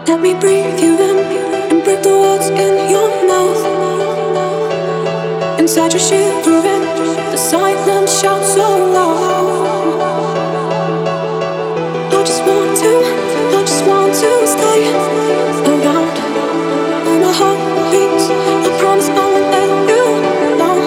Let me breathe you in and break the walls in your mouth. Inside you're shivering, the silence shouts so loud. I just want to stay around. When my heart beats, I promise I won't let you down.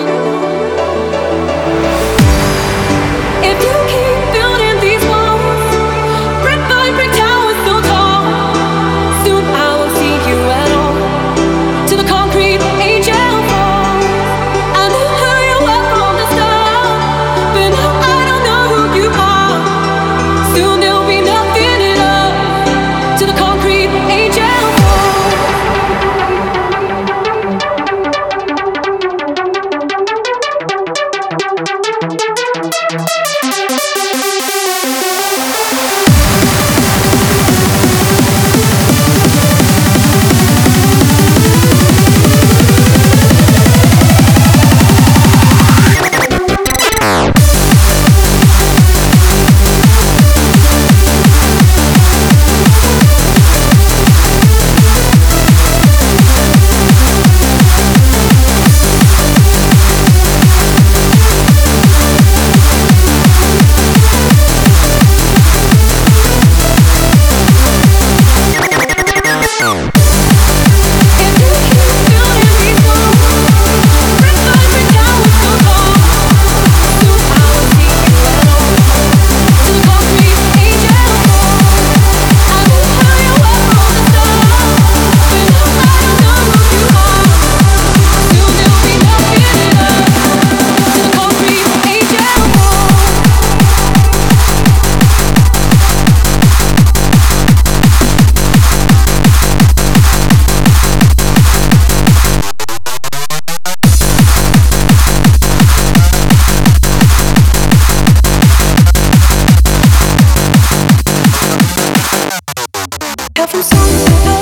If you keep building these walls, brick by brick towers so tall, soon I won't see you at all. To the concrete angel falls. I knew who you were from the start, but now I don't know who you are. Soon there'll be nothing enough. To the concrete angel falls. From somewhere